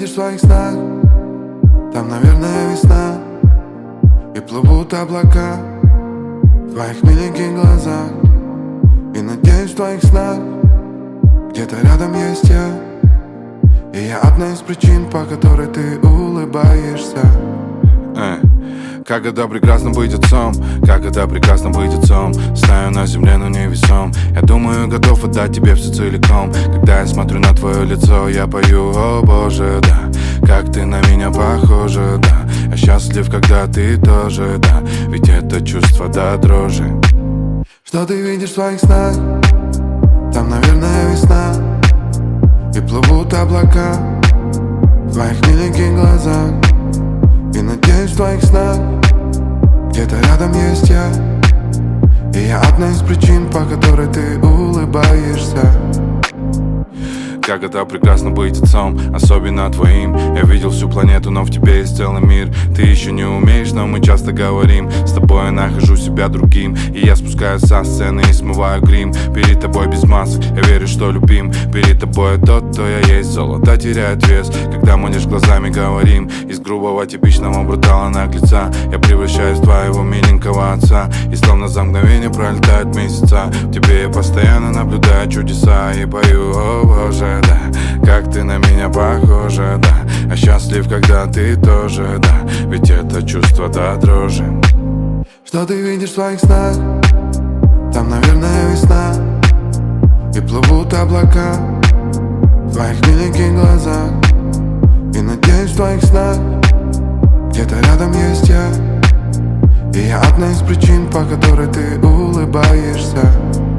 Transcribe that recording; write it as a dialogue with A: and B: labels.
A: видишь в своих снах, там, наверное, весна. И плывут облака в твоих миленьких глазах. И надеюсь, в твоих снах где-то рядом есть я. И я одна из причин, по которой ты улыбаешься.
B: Как это прекрасно быть отцом, как это прекрасно быть отцом. Стою на земле, но невесом. Я думаю, готов отдать тебе все целиком. Когда я смотрю на твое лицо, я пою: о боже, да, как ты на меня похожа, да. Я счастлив, когда ты тоже, да, ведь это чувство до дрожи.
A: Что ты видишь в своих снах, там, наверное, весна. И плывут облака в твоих миленьких глазах. И надеюсь, в твоих снах где-то рядом есть я. И я одна из причин, по которой ты улыбаешься.
B: Как это прекрасно быть отцом, особенно твоим. Я видел всю планету, но в тебе есть целый мир. Ты еще не умеешь, но мы часто говорим. С тобой я нахожу себя другим. И я спускаюсь со сцены и смываю грим. Перед тобой без масок, я верю, что любим. Перед тобой тот, кто я есть. Золото теряет вес, когда мы лишь глазами говорим. Из грубого типичного брутала наглеца я превращаюсь в твоего миленького отца. И словно за мгновение пролетают месяца. В тебе я постоянно наблюдаю чудеса. И пою: о боже, да, как ты на меня похожа, да. Я счастлив, когда ты тоже, да, ведь это чувство до дрожи.
A: Что ты видишь в своих снах, там, наверное, весна. И плывут облака в твоих миленьких глазах. И надеюсь, в твоих снах где-то рядом есть я. И я одна из причин, по которой ты улыбаешься.